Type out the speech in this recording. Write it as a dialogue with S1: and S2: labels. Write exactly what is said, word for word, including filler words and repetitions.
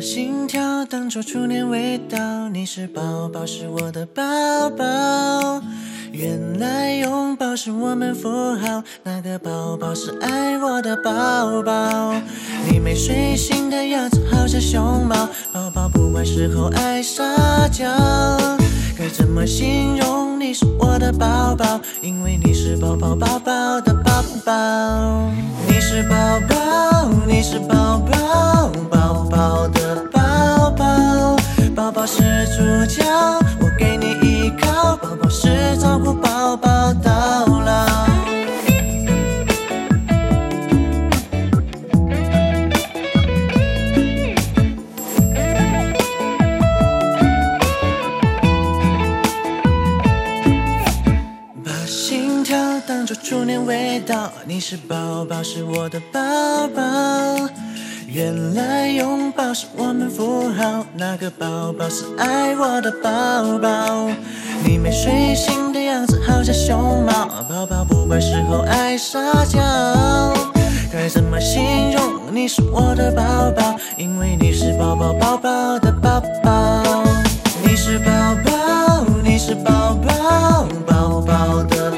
S1: 心跳当作初恋味道，你是宝宝，是我的宝宝。原来拥抱是我们符号，那个宝宝是爱我的宝宝。你没睡醒的样子好像熊猫，宝宝不管时候爱撒娇。该怎么形容你是我的宝宝？因为你是宝宝宝宝的宝宝。你是宝宝，你是宝宝，宝宝的宝宝。宝宝是主角，我给你依靠，宝宝是照顾宝宝到老。把心跳当作初恋味道，你是宝宝，是我的宝宝。原来拥抱是我们符号，那个宝宝是爱我的宝宝。你没睡醒的样子好像熊猫，宝宝不管时候爱撒娇。该怎么形容你是我的宝宝？因为你是宝宝宝宝的宝宝。你是宝宝，你是宝宝，宝宝的